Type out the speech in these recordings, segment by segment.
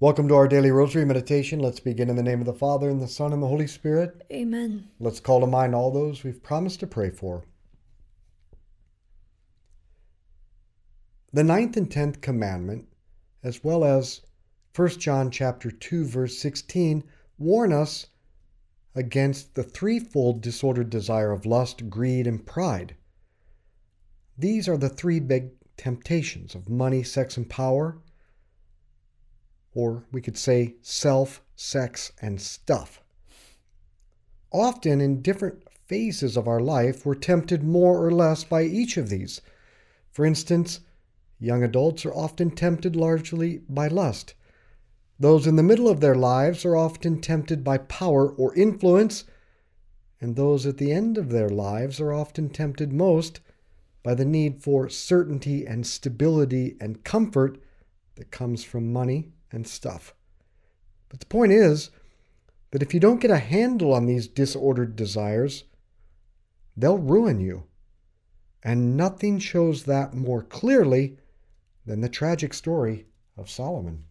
Welcome to our daily rosary meditation. Let's begin in the name of the Father, and the Son, and the Holy Spirit. Amen. Let's call to mind all those we've promised to pray for. The 9th and 10th commandment, as well as 1 John chapter 2, verse 16, warn us against the threefold disordered desire of lust, greed, and pride. These are the three big temptations of money, sex, and power, or we could say self, sex, and stuff. Often in different phases of our life, we're tempted more or less by each of these. For instance, young adults are often tempted largely by lust. Those in the middle of their lives are often tempted by power or influence, and those at the end of their lives are often tempted most by the need for certainty and stability and comfort that comes from money and stuff. But the point is that if you don't get a handle on these disordered desires, they'll ruin you. And nothing shows that more clearly than the tragic story of Solomon.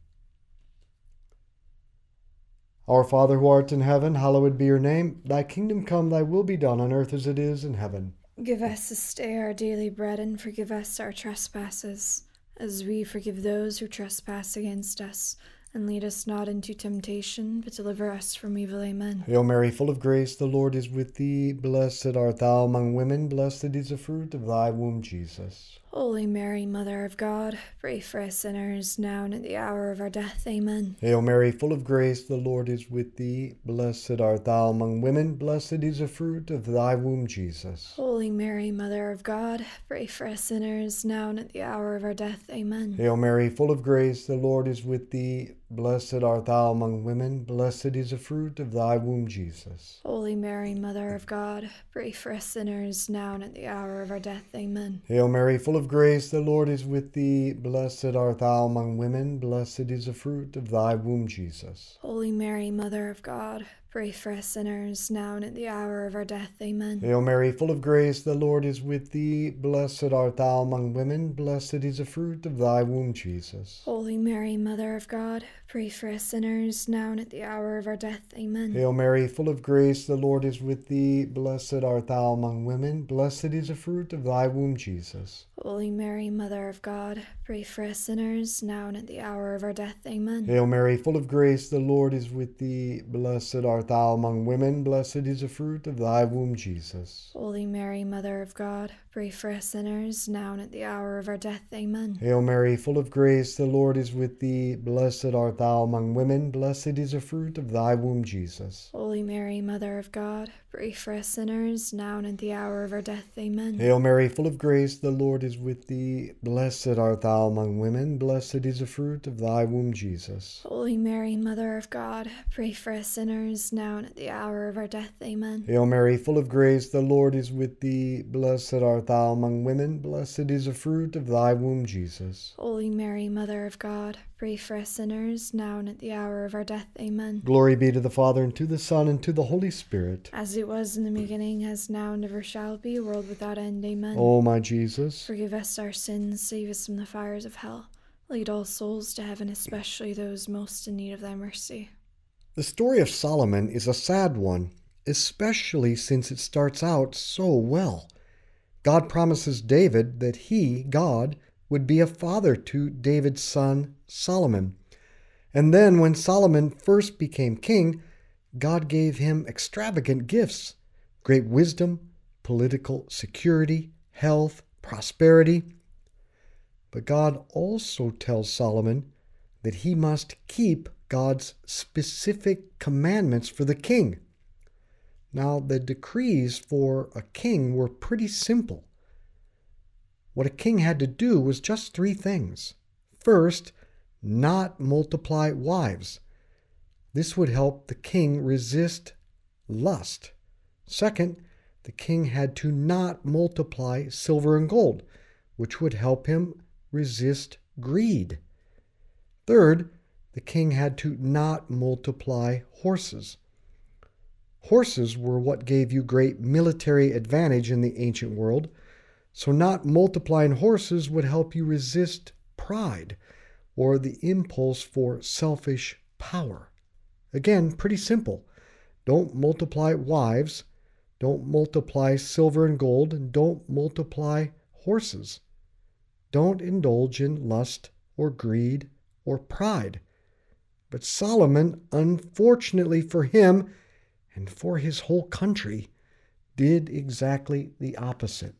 Our Father who art in heaven, hallowed be your name. Thy kingdom come, thy will be done on earth as it is in heaven. Give us this day our daily bread, and forgive us our trespasses, as we forgive those who trespass against us. And lead us not into temptation, but deliver us from evil. Amen. Hail Mary, full of grace, the Lord is with thee. Blessed art thou among women, blessed is the fruit of thy womb, Jesus. Holy Mary, Mother of God, pray for us sinners, now and at the hour of our death. Amen. Hail Mary, full of grace, the Lord is with thee. Blessed art thou among women, blessed is the fruit of thy womb, Jesus. Holy Mary, Mother of God, pray for us sinners, now and at the hour of our death. Amen. Hail Mary, full of grace, the Lord is with thee. Blessed art thou among women, blessed is the fruit of thy womb, Jesus. Holy Mary, Mother of God, pray for us sinners, now and at the hour of our death. Amen. Hail Mary, full of grace, the Lord is with thee. Blessed art thou among women, blessed is the fruit of thy womb, Jesus. Holy Mary, Mother of God, pray for us sinners, now and at the hour of our death. Amen. Hail Mary, full of grace, the Lord is with thee. Blessed art thou among women, blessed is the fruit of thy womb, Jesus. Holy Mary, Mother of God, pray for us sinners, now and at the hour of our death. Amen. Hail Mary, full of grace, the Lord is with thee. Blessed art thou among women, blessed is the fruit of thy womb, Jesus. Holy Mary, Mother of God, pray for us sinners, now and at the hour of our death. Amen. Hail Mary, full of grace, the Lord is with thee. Blessed art thou among women, blessed is the fruit of thy womb, Jesus. Holy Mary, Mother of God, pray for us sinners, now and at the hour of our death. Amen. Hail Mary, full of grace, the Lord is with thee. Blessed art thou among women, blessed is the fruit of thy womb, Jesus. Holy Mary, Mother of God, pray for us sinners, now and at the hour of our death. Amen. Hail Mary, full of grace, the Lord is with thee. Blessed art thou among women, blessed is the fruit of thy womb, Jesus. Holy Mary, Mother of God, pray for us sinners, now and at the hour of our death. Amen. Hail Mary, full of grace, the Lord is with thee. Blessed art thou among women, blessed is the fruit of thy womb, Jesus. Holy Mary, Mother of God, pray for us sinners, now and at the hour of our death. Amen. Glory be to the Father, and to the Son, and to the Holy Spirit. As it was in the beginning, as now, and ever shall be, a world without end. Amen. O my Jesus, Forgive us our sins, save us from the fires of hell. Lead all souls to heaven, especially those most in need of thy mercy. the story of Solomon is a sad one, especially since it starts out so well. God promises David that he, God, would be a father to David's son Solomon. And then when Solomon first became king, God gave him extravagant gifts, great wisdom, political security, health, prosperity. But God also tells Solomon that he must keep God's specific commandments for the king. Now, the decrees for a king were pretty simple. What a king had to do was just three things. First, not multiply wives. This would help the king resist lust. Second, the king had to not multiply silver and gold, which would help him resist greed. Third, the king had to not multiply horses. Horses were what gave you great military advantage in the ancient world, so not multiplying horses would help you resist pride, or the impulse for selfish power. Again, pretty simple. Don't multiply wives, don't multiply silver and gold, and don't multiply horses. Don't indulge in lust or greed or pride. But Solomon, unfortunately for him and for his whole country, did exactly the opposite.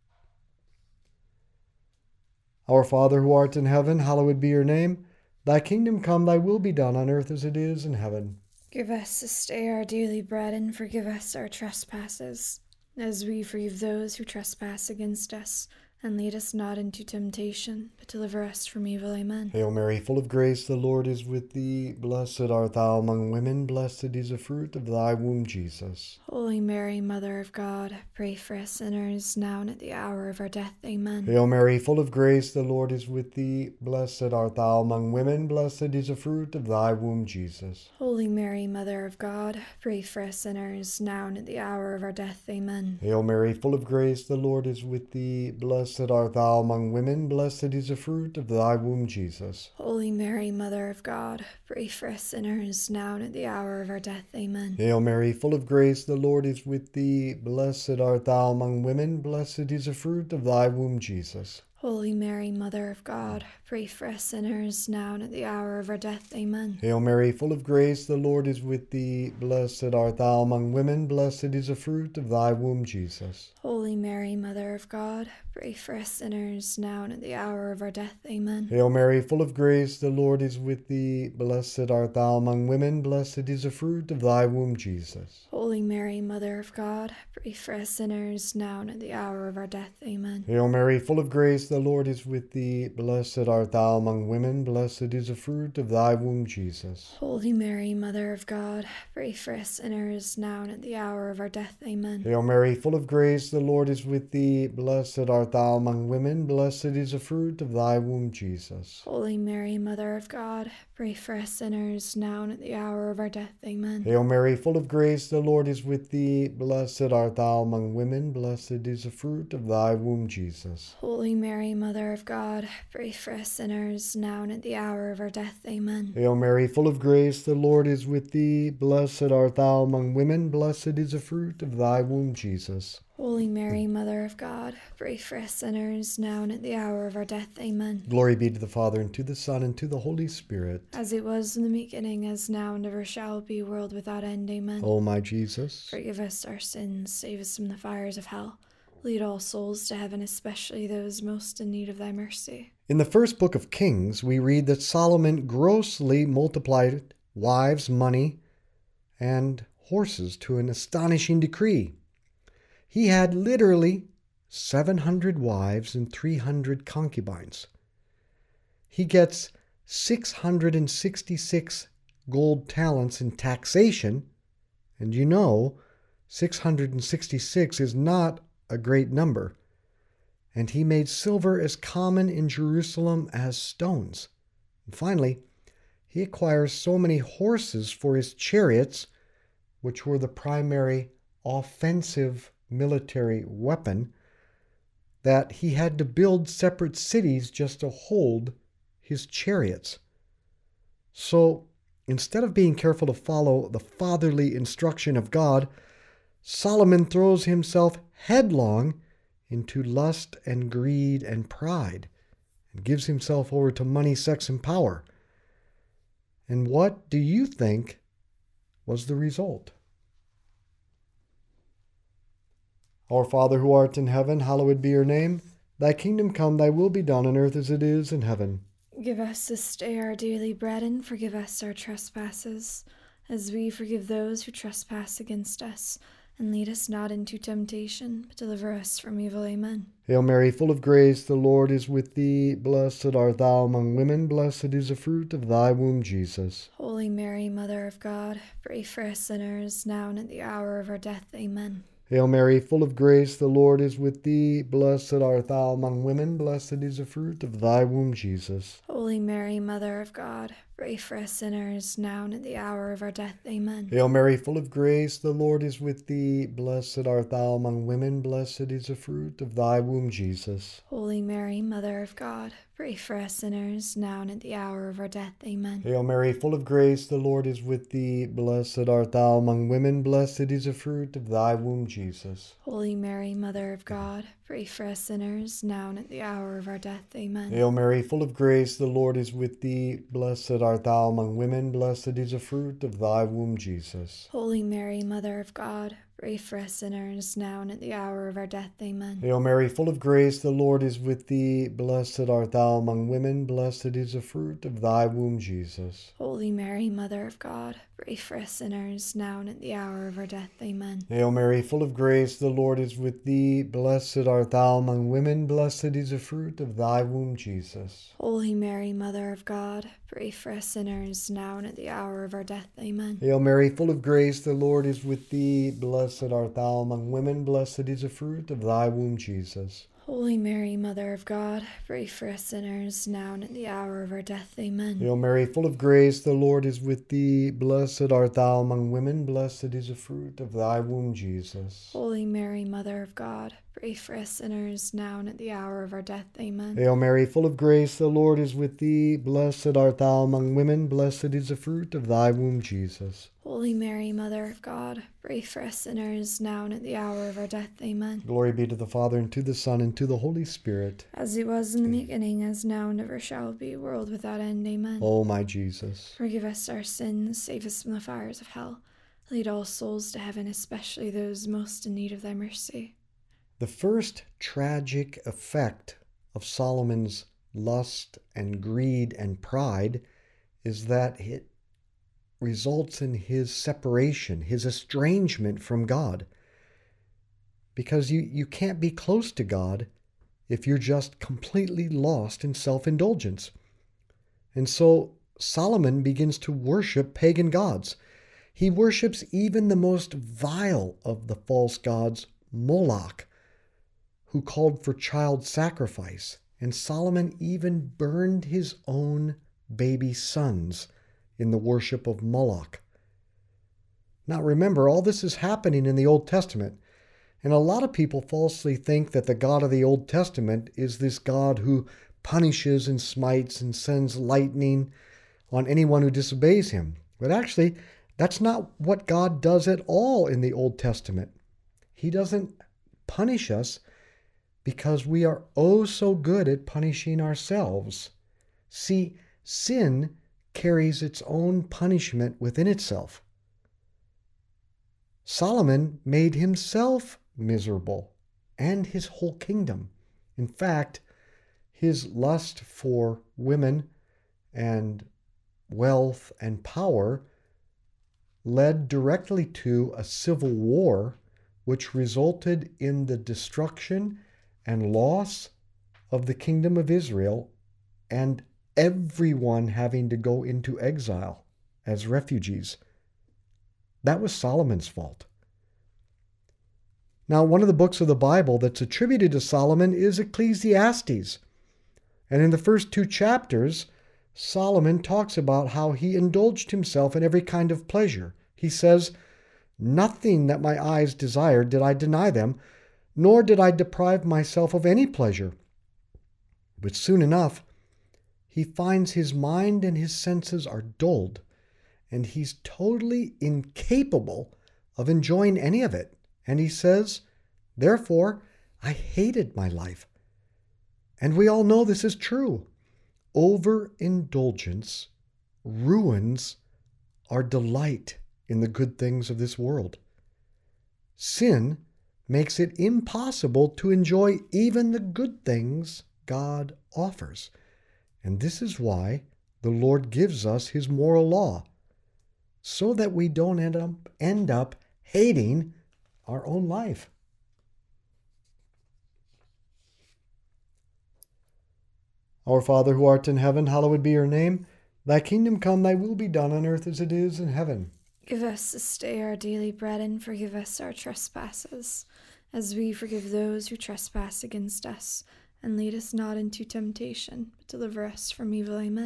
Our Father who art in heaven, hallowed be your name. Thy kingdom come, thy will be done on earth as it is in heaven. Give us this day our daily bread, and forgive us our trespasses, as we forgive those who trespass against us. And lead us not into temptation, but deliver us from evil. Amen. Hail Mary, full of grace, the Lord is with thee. Blessed art thou among women, blessed is the fruit of thy womb, Jesus. Holy Mary, Mother of God, pray for us sinners, now and at the hour of our death. Amen. Hail Mary, full of grace, the Lord is with thee. Blessed art thou among women, blessed is the fruit of thy womb, Jesus. Holy Mary, Mother of God, pray for us sinners, now and at the hour of our death. Amen. Hail Mary, full of grace, the Lord is with thee. Blessed art thou among women, blessed is the fruit of thy womb, Jesus. Holy Mary, Mother of God, pray for us sinners, now and at the hour of our death. Amen. Hail Mary, full of grace, the Lord is with thee. Blessed art thou among women, blessed is the fruit of thy womb, Jesus. Holy Mary, Mother of God, pray for us sinners, now and at the hour of our death. Amen. Hail Mary, full of grace, the Lord is with thee. Blessed art thou among women, blessed is the fruit of thy womb, Jesus. Holy Mary, Mother of God, pray for us sinners, now and at the hour of our death. Amen. Hail Mary, full of grace, the Lord is with thee. Blessed art thou among women, blessed is the fruit of thy womb, Jesus. Holy Mary, Mother of God, pray for us sinners, now and at the hour of our death. Amen. Hail Mary, full of grace, the Lord is with thee. Blessed art thou among women, blessed is the fruit of thy womb, Jesus. Holy Mary, Mother of God, pray for us sinners, now and at the hour of our death. Amen. Hail Mary, full of grace, the Lord is with thee. Blessed art thou among women, blessed is the fruit of thy womb, Jesus. Holy Mary, Mother of God, pray for us sinners, now and at the hour of our death. Amen. Hail Mary, full of grace, the Lord is with thee. Blessed art thou among women, blessed is the fruit of thy womb, Jesus. Holy Mary, Mother of God, pray for us sinners, now and at the hour of our death. Amen. Hail Mary, full of grace, the Lord is with thee. Blessed art thou among women, blessed is the fruit of thy womb, Jesus. Holy Mary, Mother of God, pray for us sinners, now and at the hour of our death. Amen. Glory be to the Father, and to the Son, and to the Holy Spirit. As it was in the beginning, as now, and ever shall be, world without end. Amen. O my Jesus, forgive us our sins, save us from the fires of hell. Lead all souls to heaven, especially those most in need of thy mercy. in the first book of Kings, we read that Solomon grossly multiplied wives, money, and horses to an astonishing decree. He had literally 700 wives and 300 concubines. He gets 666 gold talents in taxation, and 666 is not a great number. And he made silver as common in Jerusalem as stones. And finally, he acquires so many horses for his chariots, which were the primary offensive military weapon, that he had to build separate cities just to hold his chariots. So, instead of being careful to follow the fatherly instruction of God, Solomon throws himself headlong into lust and greed and pride, and gives himself over to money, sex, and power. And what do you think was the result? Our Father who art in heaven, hallowed be your name. Thy kingdom come, thy will be done on earth as it is in heaven. Give us this day our daily bread, and forgive us our trespasses, as we forgive those who trespass against us. And lead us not into temptation, but deliver us from evil. Amen. Hail Mary, full of grace, the Lord is with thee. Blessed art thou among women, blessed is the fruit of thy womb, Jesus. Holy Mary, Mother of God, pray for us sinners, now and at the hour of our death. Amen. Hail Mary, full of grace, the Lord is with thee. Blessed art thou among women, blessed is the fruit of thy womb, Jesus. Holy Mary, Mother of God, pray for us sinners, now and at the hour of our death. Amen. Hail Mary, full of grace, the Lord is with thee. Blessed art thou among women, blessed is the fruit of thy womb, Jesus. Holy Mary, Mother of God, pray for us sinners, now and at the hour of our death. Amen. Hail Mary, full of grace, the Lord is with thee. Blessed art thou among women, blessed is the fruit of thy womb, Jesus. Holy Mary, Mother of God, pray for us sinners, now and at the hour of our death. Amen. Hail Mary, full of grace, the Lord is with thee. Blessed art thou among women, blessed is the fruit of thy womb, Jesus. Holy Mary, Mother of God, pray for us sinners, now and at the hour of our death. Amen. Hail Mary, full of grace, the Lord is with thee. Blessed art thou among women, blessed is the fruit of thy womb, Jesus. Holy Mary, Mother of God, pray for us sinners, now and at the hour of our death. Amen. Hail Mary, full of grace, the Lord is with thee. Blessed art thou among women, blessed is the fruit of thy womb, Jesus. Holy Mary, Mother of God, pray for us sinners, now and at the hour of our death. Amen. Hail Mary, full of grace, the Lord is with thee. Blessed art thou among women, blessed is the fruit of thy womb, Jesus. Holy Mary, Mother of God, pray for us sinners, now and at the hour of our death. Amen. Hail Mary, full of grace, the Lord is with thee. Blessed art thou among women, blessed is the fruit of thy womb, Jesus. Holy Mary, Mother of God, pray for us sinners, now and at the hour of our death. Amen. Hail Mary, full of grace, the Lord is with thee. Blessed art thou among women, blessed is the fruit of thy womb, Jesus. Holy Mary, Mother of God, pray for us sinners, now and at the hour of our death. Amen. Glory be to the Father, and to the Son, and to the Holy Spirit. As it was in the beginning, as now, and ever shall be, world without end. Amen. O my Jesus. Forgive us our sins, save us from the fires of hell. Lead all souls to heaven, especially those most in need of thy mercy. The first tragic effect of Solomon's lust and greed and pride is that it results in his separation, his estrangement from God. Because you can't be close to God if you're just completely lost in self-indulgence. And so Solomon begins to worship pagan gods. He worships even the most vile of the false gods, Moloch, who called for child sacrifice. And Solomon even burned his own baby sons in the worship of Moloch. Now remember, all this is happening in the Old Testament. And a lot of people falsely think that the God of the Old Testament is this God who punishes and smites and sends lightning on anyone who disobeys him. But actually, that's not what God does at all in the Old Testament. He doesn't punish us because we are oh so good at punishing ourselves. See, sin carries its own punishment within itself. Solomon made himself miserable and his whole kingdom. In fact, his lust for women and wealth and power led directly to a civil war, which resulted in the destruction and loss of the kingdom of Israel, and everyone having to go into exile as refugees. That was Solomon's fault. Now, one of the books of the Bible that's attributed to Solomon is Ecclesiastes. And in the first 2 chapters, Solomon talks about how he indulged himself in every kind of pleasure. He says, "Nothing that my eyes desired did I deny them, nor did I deprive myself of any pleasure." But soon enough, he finds his mind and his senses are dulled, and he's totally incapable of enjoying any of it. And he says, "Therefore, I hated my life." And we all know this is true. Overindulgence ruins our delight in the good things of this world. Sin makes it impossible to enjoy even the good things God offers. And this is why the Lord gives us his moral law, so that we don't end up hating our own life. Our Father who art in heaven, hallowed be your name. Thy kingdom come, thy will be done on earth as it is in heaven. Give us this day our daily bread, and forgive us our trespasses, as we forgive those who trespass against us. And lead us not into temptation, but deliver us from evil. Amen.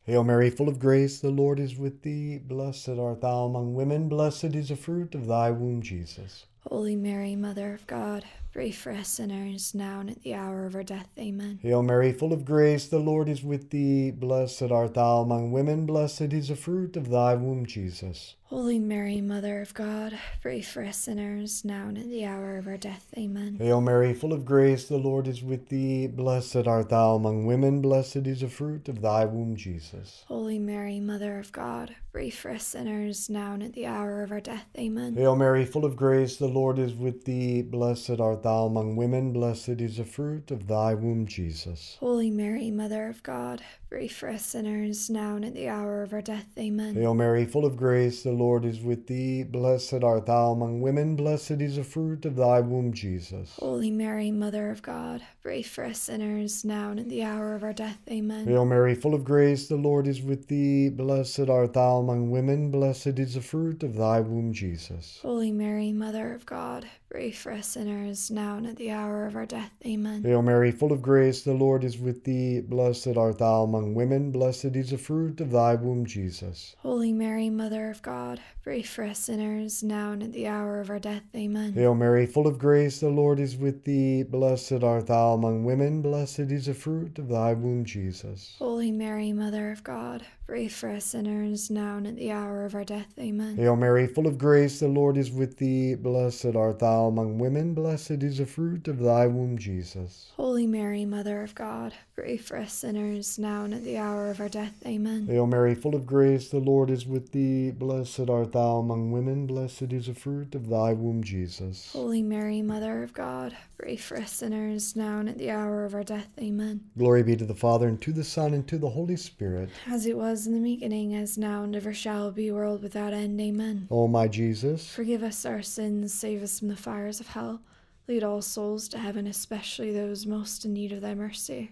Hail Mary, full of grace, the Lord is with thee. Blessed art thou among women, blessed is the fruit of thy womb, Jesus. Holy Mary, Mother of God, pray for us sinners, now and at the hour of our death. Amen. Hail Mary, full of grace, the Lord is with thee. Blessed art thou among women, blessed is the fruit of thy womb, Jesus. Holy Mary, Mother of God, pray for us sinners, now and at the hour of our death. Amen. Hail Mary, full of grace, the Lord is with thee. Blessed art thou among women, blessed is the fruit of thy womb, Jesus. Holy Mary, Mother of God, pray for us sinners, now and at the hour of our death. Amen. Hail Mary, full of grace, the Lord is with thee. Blessed art thou among women, blessed is the fruit of thy womb, Jesus. Holy Mary, Mother of God, pray for us sinners, now and at the hour of our death. Amen. Hail Mary, full of grace, the Lord is with thee. Blessed art thou among women, blessed is the fruit of thy womb, Jesus. Holy Mary, Mother of God, pray for us sinners, now and at the hour of our death. Amen. Hail Mary, full of grace, the Lord is with thee. Blessed art thou among women, blessed is the fruit of thy womb, Jesus. Holy Mary, Mother of God, pray for us sinners, now and at the hour of our death. Amen. Hail Mary, full of grace, the Lord is with thee. Blessed art thou among women, blessed is the fruit of thy womb, Jesus. Holy Mary, Mother of God, pray for us sinners, now and at the hour of our death. Amen. Hail Mary, full of grace, the Lord is with thee. Blessed art thou among women, blessed is the fruit of thy womb, Jesus. Holy Mary, Mother of God, pray for us sinners, now and at the hour of our death. Amen. Hail Mary, full of grace, the Lord is with thee. Blessed art thou among women, blessed is the fruit of thy womb, Jesus. Holy Mary, Mother of God, pray for us sinners, now and at the hour of our death. Amen. Hail Mary, full of grace, the Lord is with thee. Blessed art thou among women, blessed is the fruit of thy womb, Jesus. Holy Mary, Mother of God, pray for us sinners, now and at the hour of our death. Amen. Glory be to the Father, and to the Son, and to the Holy Spirit. As it was in the beginning, as now, and ever shall be, world without end. Amen. O my Jesus, Forgive us our sins, save us from the fires of hell. Lead all souls to heaven, especially those most in need of thy mercy.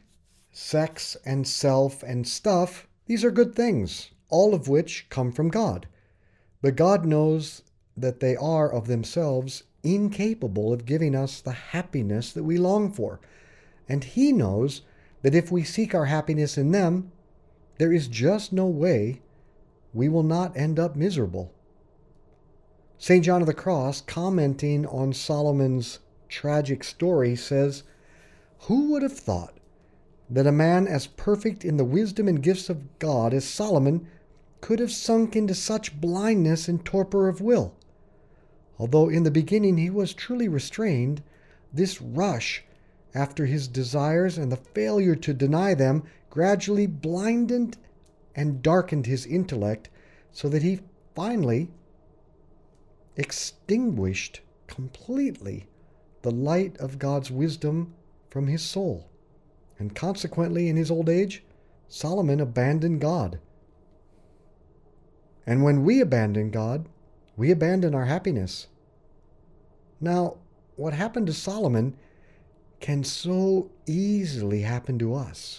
sex and self and stuff, these are good things, all of which come from God. But God knows that they are of themselves incapable of giving us the happiness that we long for. And He knows that if we seek our happiness in them, there is just no way we will not end up miserable. St. John of the Cross, commenting on Solomon's tragic story, says, "Who would have thought that a man as perfect in the wisdom and gifts of God as Solomon could have sunk into such blindness and torpor of will? Although in the beginning he was truly restrained, this rush after his desires and the failure to deny them gradually blinded and darkened his intellect, so that he finally extinguished completely the light of God's wisdom from his soul. And consequently, in his old age, Solomon abandoned God. And when we abandon God, we abandon our happiness. Now, what happened to Solomon can so easily happen to us.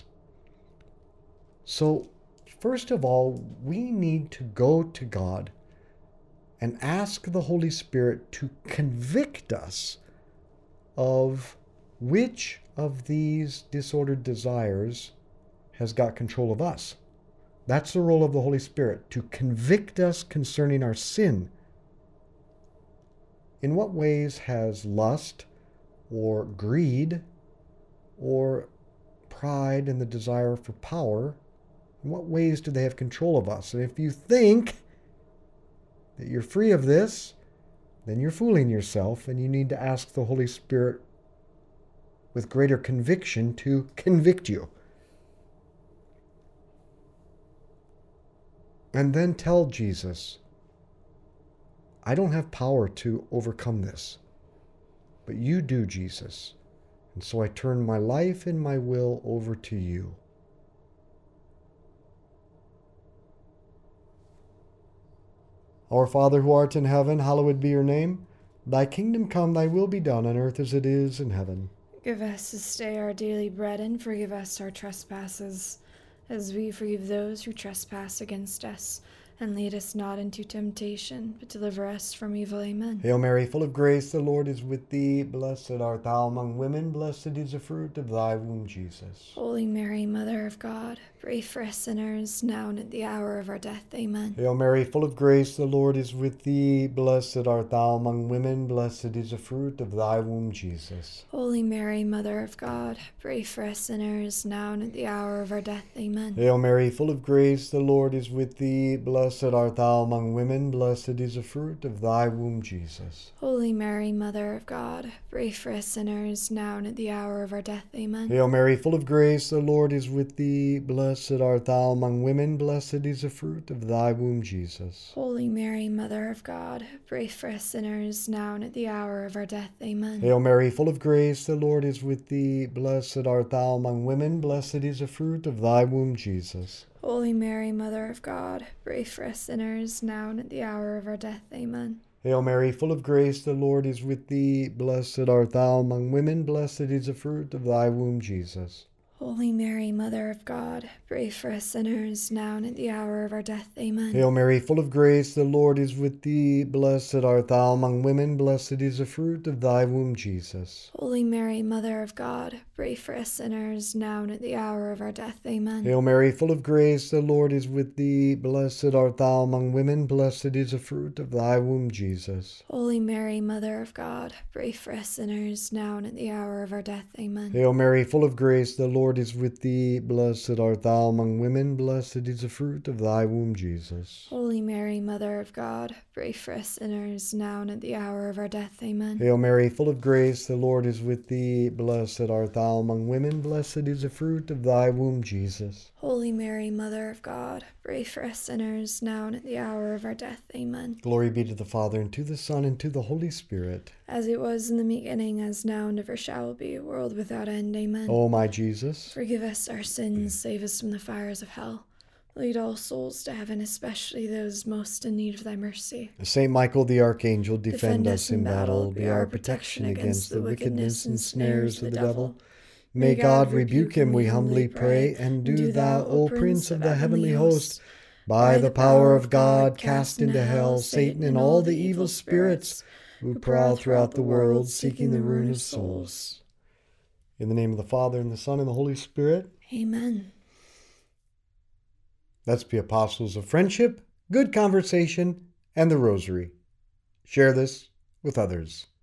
So, first of all, we need to go to God and ask the Holy Spirit to convict us of which of these disordered desires has got control of us. That's the role of the Holy Spirit, to convict us concerning our sin. In what ways has lust or greed or pride and the desire for power, in what ways do they have control of us? And if you think that you're free of this, then you're fooling yourself, and you need to ask the Holy Spirit with greater conviction to convict you. And then tell Jesus, I don't have power to overcome this, but you do, Jesus. And so I turn my life and my will over to you. Our Father who art in heaven, hallowed be your name. Thy kingdom come, thy will be done on earth as it is in heaven. Give us this day our daily bread, and forgive us our trespasses, as we forgive those who trespass against us. And lead us not into temptation, but deliver us from evil. Amen. Hail Mary, full of grace, the Lord is with thee. Blessed art thou among women, blessed is the fruit of thy womb, Jesus. Holy Mary, Mother of God, pray for us sinners, now and at the hour of our death. Amen. Hail Mary, full of grace, the Lord is with thee. Blessed art thou among women, blessed is the fruit of thy womb, Jesus. Holy Mary, Mother of God, pray for us sinners, now and at the hour of our death. Amen. Hail Mary, full of grace, the Lord is with thee. Blessed art thou among women, blessed is the fruit of thy womb, Jesus. Holy Mary, Mother of God, pray for us sinners, now and at the hour of our death. Amen. Hail Mary, full of grace, the Lord is with thee. Blessed art thou among women, blessed is the fruit of thy womb, Jesus. Holy Mary, Mother of God, pray for us sinners, now and at the hour of our death. Amen. Hail Mary, full of grace, the Lord is with thee. Blessed art thou among women, blessed is the fruit of thy womb, Jesus. Holy Mary, Mother of God, pray for us sinners, now and at the hour of our death. Amen. Hail Mary, full of grace, the Lord is with thee. Blessed art thou among women, blessed is the fruit of thy womb, Jesus. Holy Mary, Mother of God, pray for us sinners, now and at the hour of our death. Amen. Hail Mary, full of grace, the Lord is with thee. Blessed art thou among women, blessed is the fruit of thy womb, Jesus. Holy Mary, Mother of God, pray for us sinners, now and at the hour of our death. Amen. Hail Mary, full of grace, the Lord is with thee. Blessed art thou among women, blessed is the fruit of thy womb, Jesus. Holy Mary, Mother of God, pray for us sinners, now and at the hour of our death. Amen. Hail Mary, full of grace, the Lord is with thee. Blessed art thou among women, blessed is the fruit of thy womb, Jesus. Holy Mary, Mother of God, pray for us sinners, now and at the hour of our death. Amen. Hail Mary, full of grace, the Lord is with thee. Blessed art thou among women, blessed is the fruit of thy womb, Jesus. Holy Mary, Mother of God, pray for us sinners, now and at the hour of our death. Amen. Glory be to the Father, and to the Son, and to the Holy Spirit. As it was in the beginning, as now, and ever shall be, world without end. Amen. O my Jesus, Forgive us our sins, save us from the fires of hell. Lead all souls to heaven, especially those most in need of thy mercy. Saint Michael the Archangel, defend us in battle. Be our protection against the wickedness and snares of the devil. May God rebuke him, we humbly pray. And do thou, O Prince of the heavenly host, by the power of God, cast into hell Satan and all the evil spirits who prowl throughout the world, seeking the ruin of souls. In the name of the Father, and the Son, and the Holy Spirit. Amen. Let's be apostles of friendship, good conversation, and the rosary. Share this with others.